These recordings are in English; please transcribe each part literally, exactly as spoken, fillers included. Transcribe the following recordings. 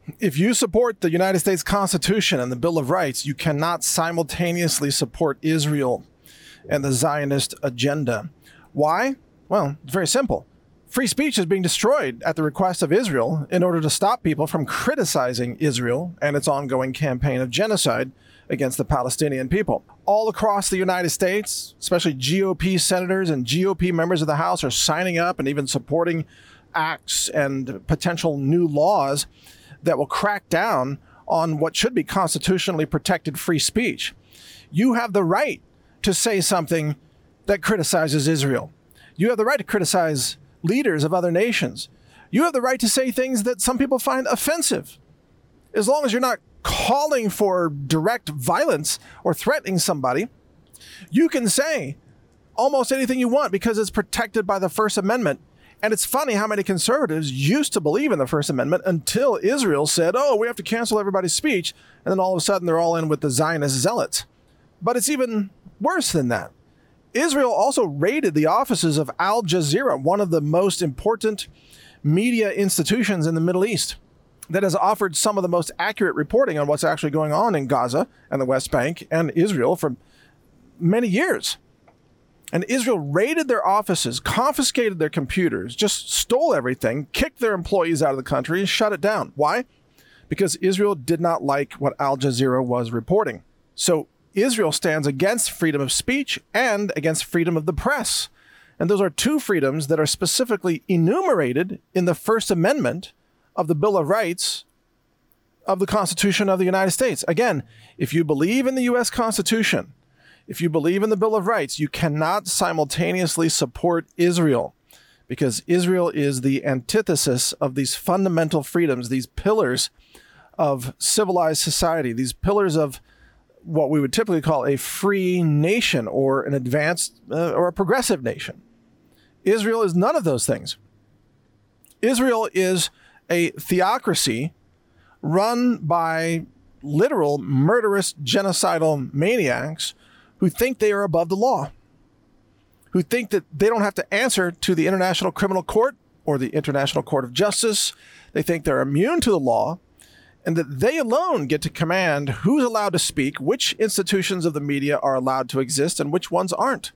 If you support the United States Constitution and the Bill of Rights, you cannot simultaneously support Israel and the Zionist agenda. Why? Well, it's very simple. Free speech is being destroyed at the request of Israel in order to stop people from criticizing Israel and its ongoing campaign of genocide against the Palestinian people. All across the United States, especially G O P senators and G O P members of the House are signing up and even supporting acts and potential new laws that will crack down on what should be constitutionally protected free speech. You have the right to say something that criticizes Israel. You have the right to criticize leaders of other nations. You have the right to say things that some people find offensive, as long as you're not calling for direct violence or threatening somebody. You can say almost anything you want because it's protected by the First Amendment. And it's funny how many conservatives used to believe in the First Amendment until Israel said, oh, we have to cancel everybody's speech. And then all of a sudden they're all in with the Zionist zealots. But it's even worse than that. Israel also raided the offices of Al Jazeera, one of the most important media institutions in the Middle East, that has offered some of the most accurate reporting on what's actually going on in Gaza and the West Bank and Israel for many years. And Israel raided their offices, confiscated their computers, just stole everything, kicked their employees out of the country, and shut it down. Why? Because Israel did not like what Al Jazeera was reporting. So Israel stands against freedom of speech and against freedom of the press. And those are two freedoms that are specifically enumerated in the First Amendment of the Bill of Rights of the Constitution of the United States. Again, if you believe in the U S Constitution, if you believe in the Bill of Rights, you cannot simultaneously support Israel, because Israel is the antithesis of these fundamental freedoms, these pillars of civilized society, these pillars of what we would typically call a free nation or an advanced uh, or a progressive nation. Israel is none of those things. Israel is a theocracy run by literal murderous genocidal maniacs who think they are above the law, who think that they don't have to answer to the International Criminal Court or the International Court of Justice. They think they're immune to the law and that they alone get to command who's allowed to speak, which institutions of the media are allowed to exist, and which ones aren't.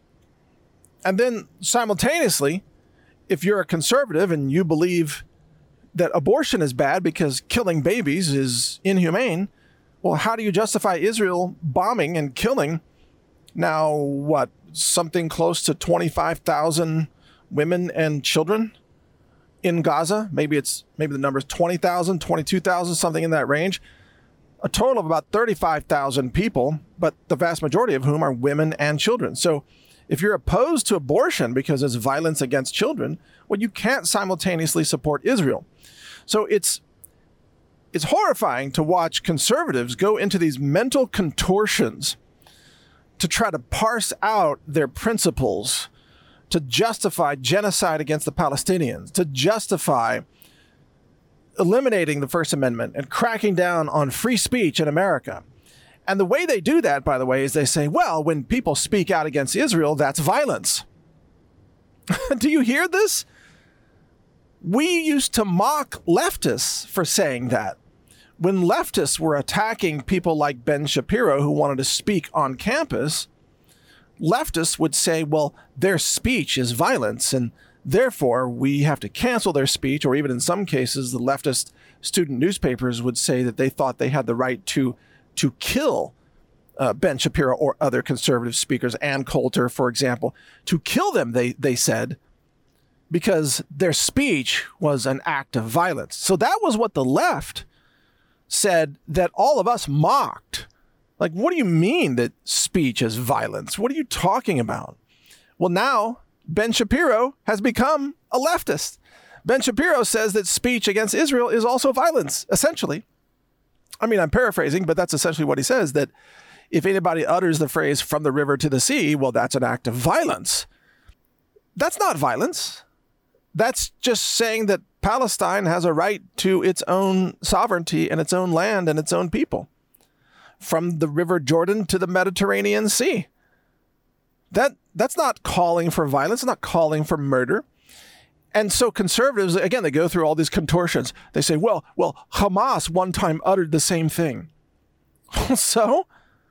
And then simultaneously, if you're a conservative and you believe that abortion is bad because killing babies is inhumane, well, how do you justify Israel bombing and killing now, what, something close to twenty-five thousand women and children in Gaza? Maybe it's maybe the number is twenty thousand, twenty-two thousand, something in that range. A total of about thirty-five thousand people, but the vast majority of whom are women and children. So if you're opposed to abortion because it's violence against children, well, you can't simultaneously support Israel. So it's it's horrifying to watch conservatives go into these mental contortions to try to parse out their principles, to justify genocide against the Palestinians, to justify eliminating the First Amendment and cracking down on free speech in America. And the way they do that, by the way, is they say, well, when people speak out against Israel, that's violence. Do you hear this? We used to mock leftists for saying that. When leftists were attacking people like Ben Shapiro who wanted to speak on campus, leftists would say, well, their speech is violence, and therefore we have to cancel their speech. Or even in some cases, the leftist student newspapers would say that they thought they had the right to, to kill uh, Ben Shapiro or other conservative speakers, Ann Coulter, for example, to kill them, they, they said, because their speech was an act of violence. So that was what the left said that all of us mocked. Like, what do you mean that speech is violence? What are you talking about? Well, now Ben Shapiro has become a leftist. Ben Shapiro says that speech against Israel is also violence, essentially. I mean, I'm paraphrasing, but that's essentially what he says, that if anybody utters the phrase from the river to the sea, well, that's an act of violence. That's not violence. That's just saying that Palestine has a right to its own sovereignty and its own land and its own people, from the River Jordan to the Mediterranean Sea. That that's not calling for violence, not calling for murder. And so conservatives, again, they go through all these contortions. They say, well, well, Hamas one time uttered the same thing. So,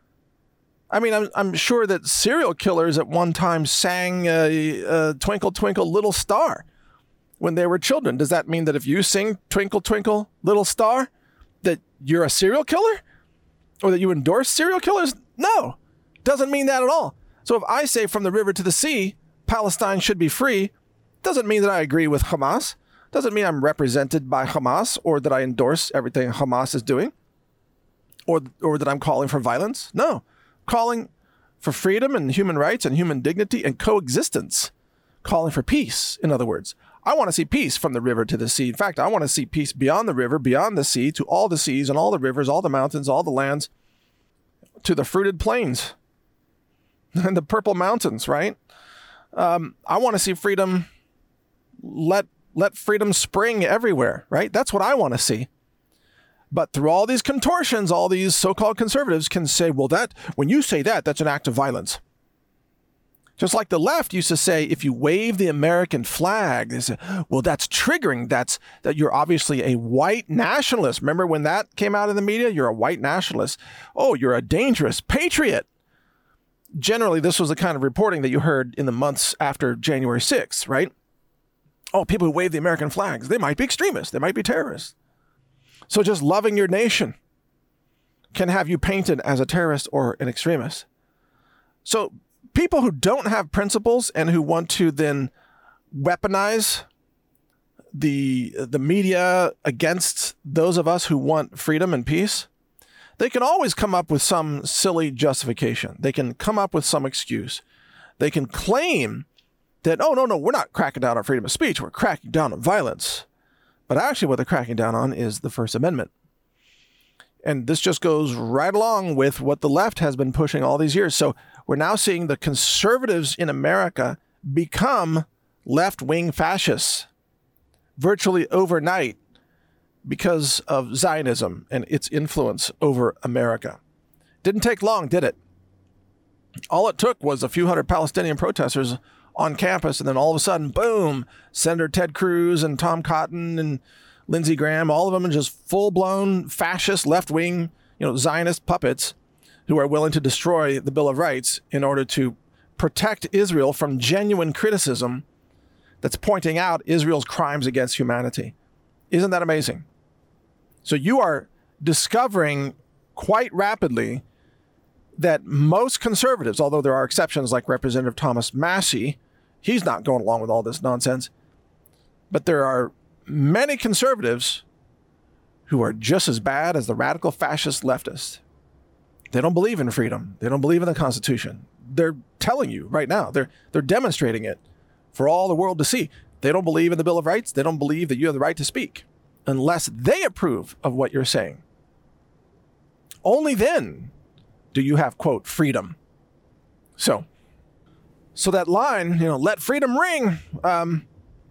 I mean, I'm, I'm sure that serial killers at one time sang uh, uh, Twinkle, Twinkle, Little Star when they were children. Does that mean that if you sing Twinkle, Twinkle, Little Star, that you're a serial killer? Or that you endorse serial killers? No, doesn't mean that at all. So if I say from the river to the sea, Palestine should be free, doesn't mean that I agree with Hamas. Doesn't mean I'm represented by Hamas or that I endorse everything Hamas is doing or, or that I'm calling for violence. No, calling for freedom and human rights and human dignity and coexistence. Calling for peace, in other words. I want to see peace from the river to the sea. In fact, I want to see peace beyond the river, beyond the sea, to all the seas and all the rivers, all the mountains, all the lands, to the fruited plains and the purple mountains, right? Um, I want to see freedom. Let let freedom spring everywhere, right? That's what I want to see. But through all these contortions, all these so-called conservatives can say, well, that when you say that, that's an act of violence. Just like the left used to say, if you wave the American flag, they say, well, that's triggering. That's that you're obviously a white nationalist. Remember when that came out in the media? You're a white nationalist. Oh, you're a dangerous patriot. Generally, this was the kind of reporting that you heard in the months after January sixth, right? Oh, people who wave the American flags, they might be extremists. They might be terrorists. So just loving your nation can have you painted as a terrorist or an extremist. So people who don't have principles and who want to then weaponize the the media against those of us who want freedom and peace, they can always come up with some silly justification. They can come up with some excuse. They can claim that, oh, no, no, we're not cracking down on freedom of speech. We're cracking down on violence. But actually what they're cracking down on is the First Amendment. And this just goes right along with what the left has been pushing all these years. So we're now seeing the conservatives in America become left-wing fascists virtually overnight because of Zionism and its influence over America. Didn't take long, did it? All it took was a few hundred Palestinian protesters on campus, and then all of a sudden, boom, Senator Ted Cruz and Tom Cotton and Lindsey Graham, all of them are just full-blown fascist, left-wing, you know, Zionist puppets who are willing to destroy the Bill of Rights in order to protect Israel from genuine criticism that's pointing out Israel's crimes against humanity. Isn't that amazing? So you are discovering quite rapidly that most conservatives, although there are exceptions like Representative Thomas Massie, he's not going along with all this nonsense, but there are many conservatives who are just as bad as the radical fascist leftists. They don't believe in freedom. They don't believe in the Constitution. They're telling you right now, they're they're demonstrating it for all the world to see. They don't believe in the Bill of Rights. They don't believe that you have the right to speak unless they approve of what you're saying. Only then do you have, quote, freedom. So, so that line, you know, let freedom ring, um,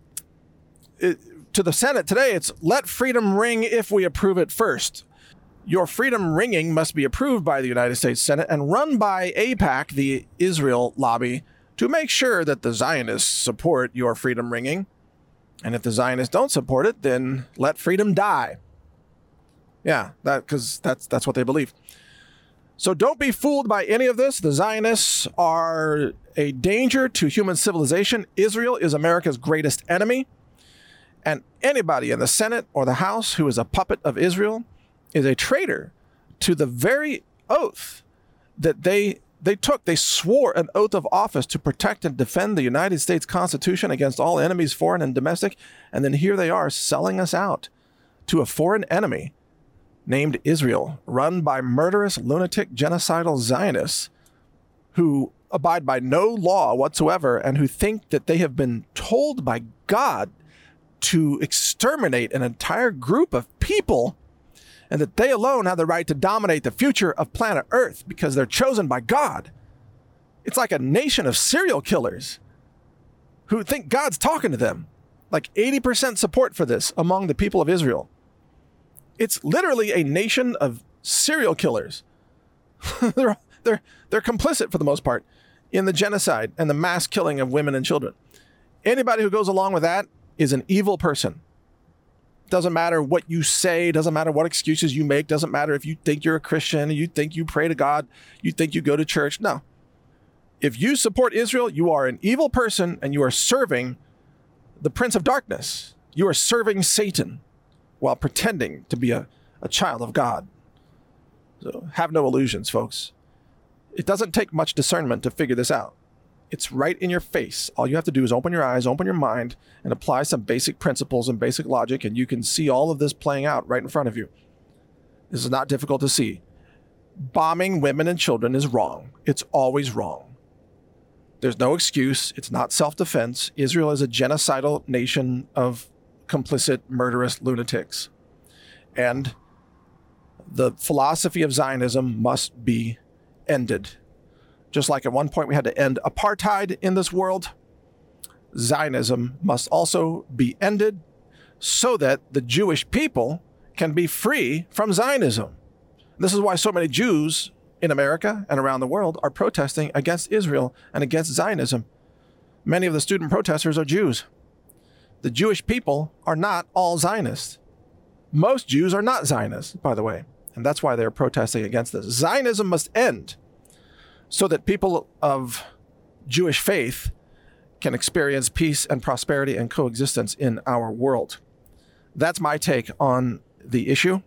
it, to the Senate today, it's let freedom ring if we approve it first. Your freedom ringing must be approved by the United States Senate and run by AIPAC, the Israel lobby, to make sure that the Zionists support your freedom ringing. And if the Zionists don't support it, then let freedom die. Yeah, that because that's that's what they believe. So don't be fooled by any of this. The Zionists are a danger to human civilization. Israel is America's greatest enemy. And anybody in the Senate or the House who is a puppet of Israel is a traitor to the very oath that they they took. They swore an oath of office to protect and defend the United States Constitution against all enemies, foreign and domestic. And then here they are selling us out to a foreign enemy named Israel, run by murderous, lunatic, genocidal Zionists who abide by no law whatsoever and who think that they have been told by God to exterminate an entire group of people and that they alone have the right to dominate the future of planet Earth because they're chosen by God. It's like a nation of serial killers who think God's talking to them. Like eighty percent support for this among the people of Israel. It's literally a nation of serial killers. they're, they're, they're complicit for the most part in the genocide and the mass killing of women and children. Anybody who goes along with that is an evil person. Doesn't matter what you say, doesn't matter what excuses you make, doesn't matter if you think you're a Christian, you think you pray to God, you think you go to church. No. If you support Israel, you are an evil person and you are serving the prince of darkness. You are serving Satan while pretending to be a, a child of God. So have no illusions, folks. It doesn't take much discernment to figure this out. It's right in your face. All you have to do is open your eyes, open your mind, and apply some basic principles and basic logic, and you can see all of this playing out right in front of you. This is not difficult to see. Bombing women and children is wrong. It's always wrong. There's no excuse. It's not self-defense. Israel is a genocidal nation of complicit, murderous lunatics. And the philosophy of Zionism must be ended. Just like at one point we had to end apartheid in this world, Zionism must also be ended so that the Jewish people can be free from Zionism. This is why so many Jews in America and around the world are protesting against Israel and against Zionism. Many of the student protesters are Jews. The Jewish people are not all Zionists. Most Jews are not Zionists, by the way, and that's why they're protesting against this. Zionism must end so that people of Jewish faith can experience peace and prosperity and coexistence in our world. That's my take on the issue.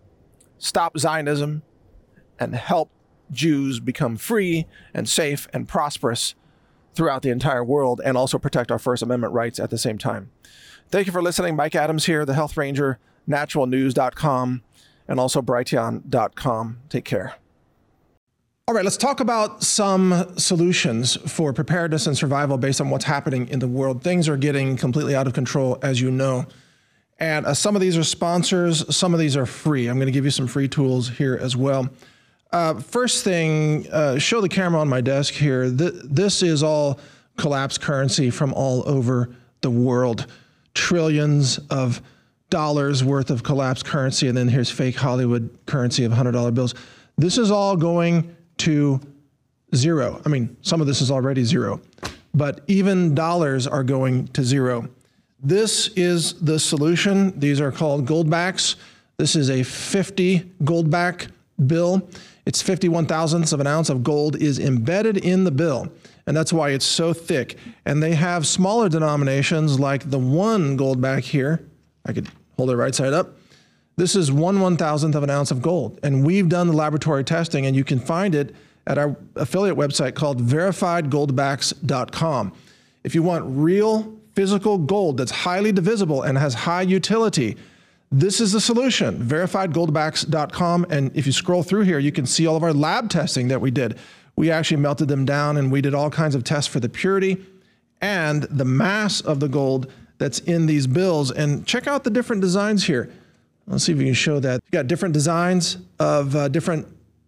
Stop Zionism and help Jews become free and safe and prosperous throughout the entire world, and also protect our First Amendment rights at the same time. Thank you for listening. Mike Adams here, the Health Ranger, natural news dot com, and also brighteon dot com. Take care. All right, let's talk about some solutions for preparedness and survival based on what's happening in the world. Things are getting completely out of control, as you know. And uh, some of these are sponsors, some of these are free. I'm going to give you some free tools here as well. Uh, first thing, uh, show the camera on my desk here. Th this is all collapsed currency from all over the world. Trillions of dollars worth of collapsed currency, and then here's fake Hollywood currency of one hundred dollar bills. This is all going to zero. I mean, some of this is already zero, but even dollars are going to zero. This is the solution. These are called goldbacks. This is a fifty goldback bill. It's fifty-one thousandths of an ounce of gold is embedded in the bill, and that's why it's so thick. And they have smaller denominations like the one goldback here. I could hold it right side up. This is one one thousandth of an ounce of gold, and we've done the laboratory testing, and you can find it at our affiliate website called verified goldbacks dot com. If you want real physical gold that's highly divisible and has high utility, this is the solution, verified goldbacks dot com. And if you scroll through here, you can see all of our lab testing that we did. We actually melted them down, and we did all kinds of tests for the purity and the mass of the gold that's in these bills. And check out the different designs here. Let's see if we can show that. You've got different designs of uh, different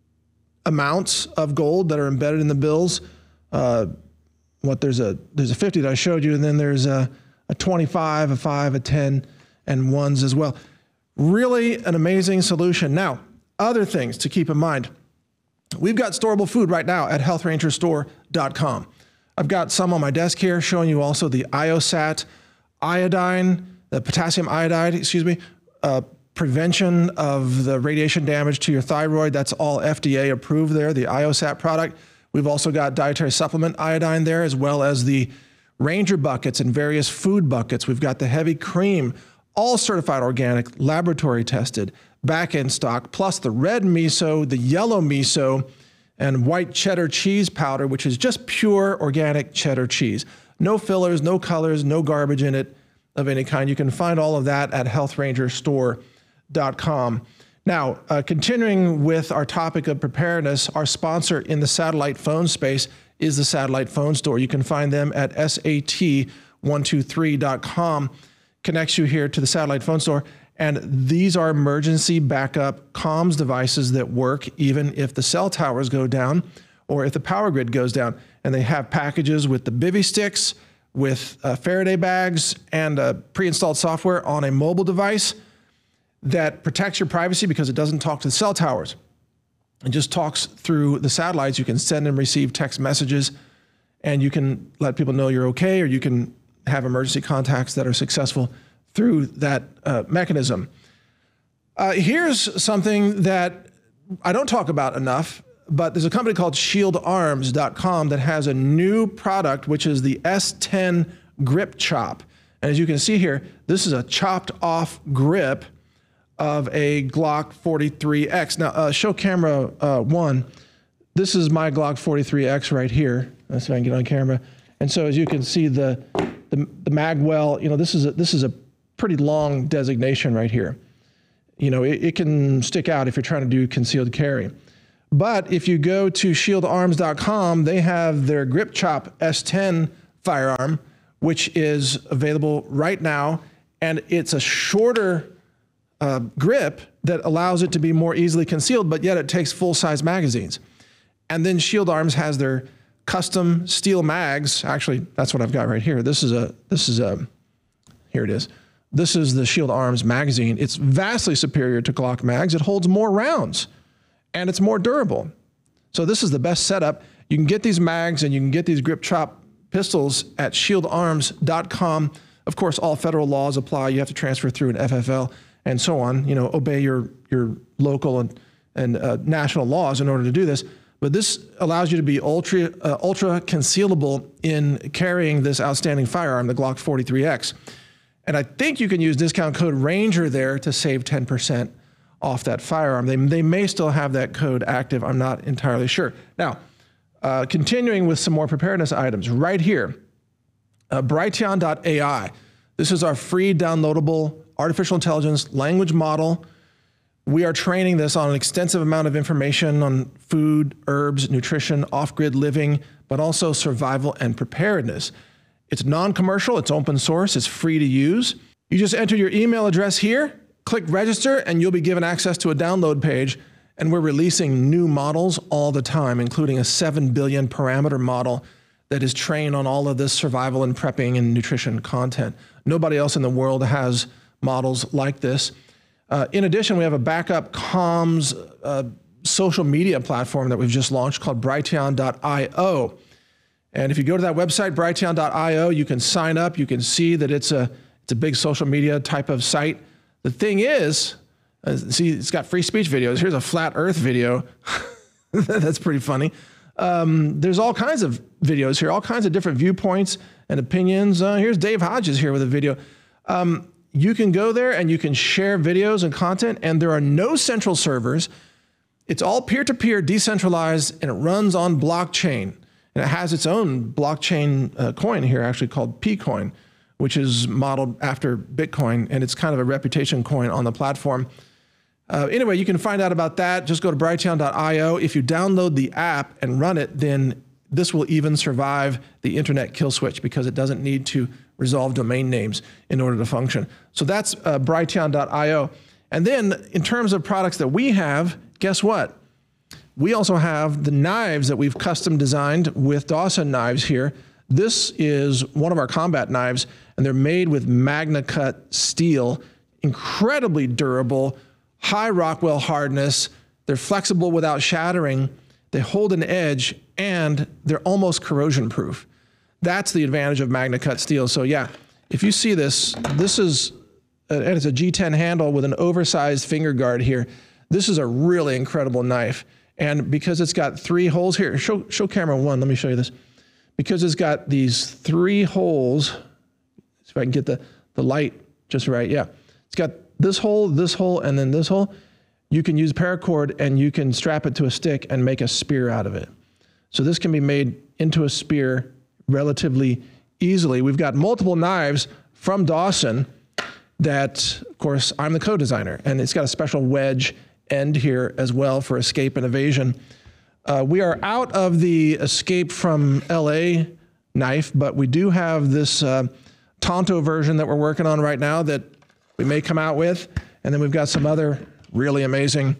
amounts of gold that are embedded in the bills. Uh, what there's a there's a fifty that I showed you, and then there's a, a twenty-five, a five, a ten, and ones as well. Really an amazing solution. Now, other things to keep in mind. We've got storable food right now at health ranger store dot com. I've got some on my desk here showing you also the IOSAT iodine, the potassium iodide, excuse me, uh, prevention of the radiation damage to your thyroid. That's all F D A approved there, the IOSAT product. We've also got dietary supplement iodine there, as well as the Ranger buckets and various food buckets. We've got the heavy cream, all certified organic, laboratory tested, back in stock, plus the red miso, the yellow miso, and white cheddar cheese powder, which is just pure organic cheddar cheese. No fillers, no colors, no garbage in it of any kind. You can find all of that at health ranger store dot com. Now, uh, continuing with our topic of preparedness, our sponsor in the satellite phone space is the Satellite Phone Store. You can find them at S A T one two three dot com. Connects you here to the Satellite Phone Store. And these are emergency backup comms devices that work even if the cell towers go down or if the power grid goes down. And they have packages with the bivy sticks, with uh, Faraday bags, and uh, pre-installed software on a mobile device that protects your privacy because it doesn't talk to the cell towers. It just talks through the satellites. You can send and receive text messages, and you can let people know you're okay, or you can have emergency contacts that are successful through that uh, mechanism. Uh, here's something that I don't talk about enough, but there's a company called shield arms dot com that has a new product, which is the S ten Grip Chop. And as you can see here, this is a chopped off grip of a Glock forty-three X. Now, uh, show camera uh, one. This is my Glock forty-three X right here. Let's see if I can get on camera. And so as you can see, the the, the mag well, you know, this is a, this is a pretty long designation right here. You know, it, it can stick out if you're trying to do concealed carry. But if you go to shield arms dot com, they have their Grip Chop S ten firearm, which is available right now, and it's a shorter uh, grip that allows it to be more easily concealed, but yet it takes full-size magazines. And then Shield Arms has their custom steel mags. Actually, that's what I've got right here. This is a, this is a, here it is. This is the Shield Arms magazine. It's vastly superior to Glock mags. It holds more rounds, and it's more durable. So this is the best setup. You can get these mags and you can get these Grip Chop pistols at shield arms dot com. Of course, all federal laws apply. You have to transfer through an F F L and so on. You know, obey your your local and and uh, national laws in order to do this. But this allows you to be ultra uh, ultra concealable in carrying this outstanding firearm, the Glock forty-three X. And I think you can use discount code RANGER there to save ten percent off that firearm. They they may still have that code active. I'm not entirely sure. Now, Uh, continuing with some more preparedness items right here, uh, Brighteon dot A I. This is our free downloadable artificial intelligence language model. We are training this on an extensive amount of information on food, herbs, nutrition, off-grid living, but also survival and preparedness. It's non-commercial, it's open source, it's free to use. You just enter your email address here, click register, and you'll be given access to a download page. And we're releasing new models all the time, including a seven billion parameter model that is trained on all of this survival and prepping and nutrition content. Nobody else in the world has models like this. Uh, in addition, we have a backup comms uh, social media platform that we've just launched called Brighteon dot I O. And if you go to that website, Brighteon dot I O, you can sign up. You can see that it's a, it's a big social media type of site. The thing is, Uh, see, it's got free speech videos. Here's a flat earth video. That's pretty funny. Um, there's all kinds of videos here, all kinds of different viewpoints and opinions. Uh, here's Dave Hodges here with a video. Um, you can go there and you can share videos and content, and there are no central servers. It's all peer-to-peer, decentralized, and it runs on blockchain. And it has its own blockchain uh, coin here, actually called P-Coin, which is modeled after Bitcoin, and it's kind of a reputation coin on the platform. Uh, anyway, you can find out about that. Just go to Brighteon dot I O. If you download the app and run it, then this will even survive the internet kill switch because it doesn't need to resolve domain names in order to function. So that's uh, Brighteon dot I O. And then in terms of products that we have, guess what? We also have the knives that we've custom designed with Dawson knives here. This is one of our combat knives, and they're made with MagnaCut steel, incredibly durable, high Rockwell hardness. They're flexible without shattering. They hold an edge, and they're almost corrosion proof. That's the advantage of MagnaCut steel. So yeah, if you see this, this is, uh, and it's a G ten handle with an oversized finger guard here. This is a really incredible knife. And because it's got three holes here, show, show camera one, let me show you this. Because it's got these three holes, see if I can get the, the light just right, yeah. It's got this hole, this hole, and then this hole. You can use paracord and you can strap it to a stick and make a spear out of it. So this can be made into a spear relatively easily. We've got multiple knives from Dawson that, of course, I'm the co-designer, and it's got a special wedge end here as well for escape and evasion. Uh, we are out of the Escape from L A knife, but we do have this uh, Tonto version that we're working on right now that we may come out with. And then we've got some other really amazing.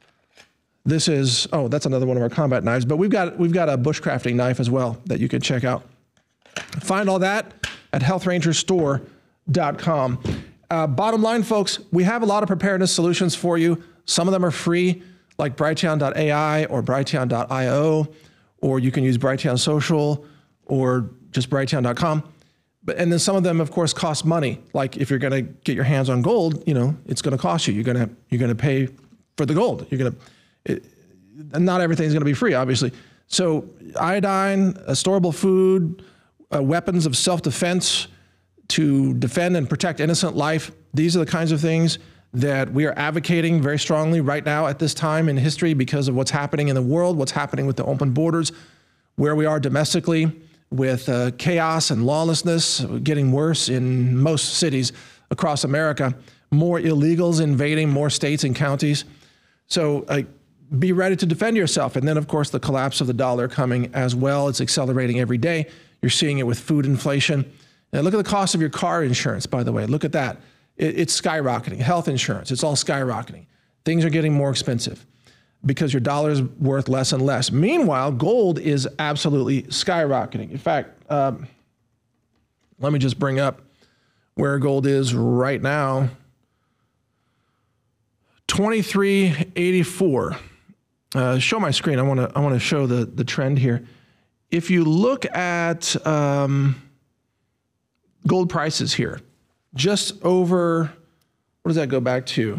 This is, oh, that's another one of our combat knives, but we've got, we've got a bushcrafting knife as well that you can check out. Find all that at health ranger store dot com. Uh, bottom line, folks, we have a lot of preparedness solutions for you. Some of them are free, like Brighteon dot A I or Brighteon dot I O, or you can use Brighteon Social or just Brighteon dot com. But, and then some of them, of course, cost money. Like if you're going to get your hands on gold, you know, it's going to cost you. You're going to you're going to pay for the gold. You're going to, and not everything's going to be free, obviously. So iodine, uh, storable food, uh, weapons of self-defense to defend and protect innocent life. These are the kinds of things that we are advocating very strongly right now at this time in history because of what's happening in the world, what's happening with the open borders, where we are domestically, with uh, chaos and lawlessness getting worse in most cities across America, more illegals invading more states and counties. So uh, be ready to defend yourself. And then, of course, the collapse of the dollar coming as well. It's accelerating every day. You're seeing it with food inflation. And look at the cost of your car insurance, by the way. Look at that. It, it's skyrocketing. Health insurance, it's all skyrocketing. Things are getting more expensive because your dollar is worth less and less. Meanwhile, gold is absolutely skyrocketing. In fact, um, let me just bring up where gold is right now. twenty-three eighty-four. Uh, show my screen. I want to I want to show the the trend here. If you look at um, gold prices here, just over, what does that go back to?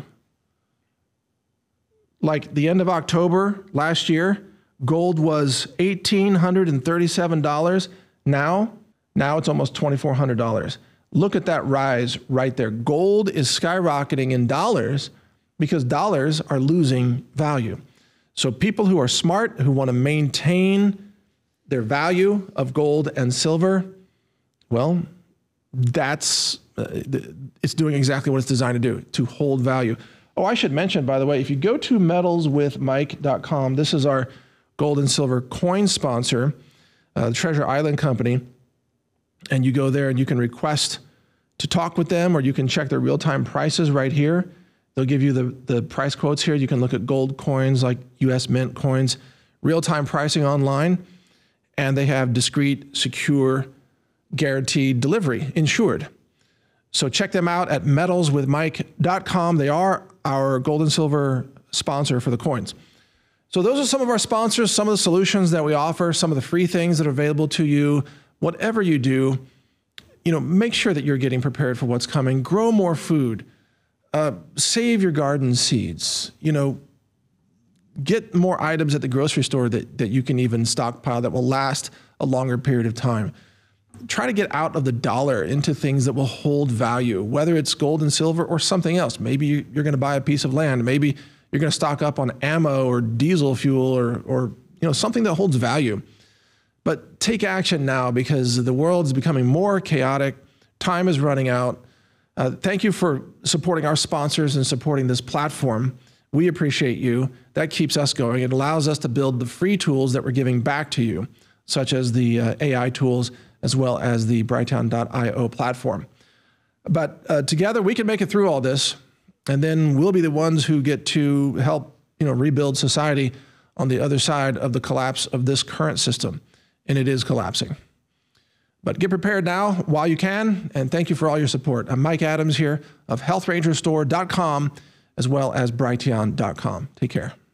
Like the end of October last year, gold was one thousand eight hundred thirty-seven dollars. Now, now it's almost two thousand four hundred dollars. Look at that rise right there. Gold is skyrocketing in dollars because dollars are losing value. So people who are smart, who want to maintain their value of gold and silver, well, that's, uh, it's doing exactly what it's designed to do, to hold value. Oh, I should mention, by the way, if you go to metals with mike dot com, this is our gold and silver coin sponsor, uh, the Treasure Island Company, and you go there and you can request to talk with them, or you can check their real-time prices right here. They'll give you the, the price quotes here. You can look at gold coins like U S Mint coins, real-time pricing online, and they have discreet, secure, guaranteed delivery, insured. So check them out at metals with mike dot com. They are our gold and silver sponsor for the coins. So those are some of our sponsors, some of the solutions that we offer, some of the free things that are available to you. Whatever you do, you know, make sure that you're getting prepared for what's coming. Grow more food. Uh, save your garden seeds. You know, get more items at the grocery store that, that you can even stockpile that will last a longer period of time. Try to get out of the dollar into things that will hold value, whether it's gold and silver or something else. Maybe you, you're going to buy a piece of land. Maybe you're going to stock up on ammo or diesel fuel or, or you know, something that holds value. But take action now because the world is becoming more chaotic. Time is running out. Uh, thank you for supporting our sponsors and supporting this platform. We appreciate you. That keeps us going. It allows us to build the free tools that we're giving back to you, such as the uh, A I tools, as well as the Brighteon dot i o platform. But uh, together we can make it through all this, and then we'll be the ones who get to help, you know, rebuild society on the other side of the collapse of this current system, and it is collapsing. But get prepared now while you can, and thank you for all your support. I'm Mike Adams here of health ranger store dot com, as well as Brighteon dot com. Take care.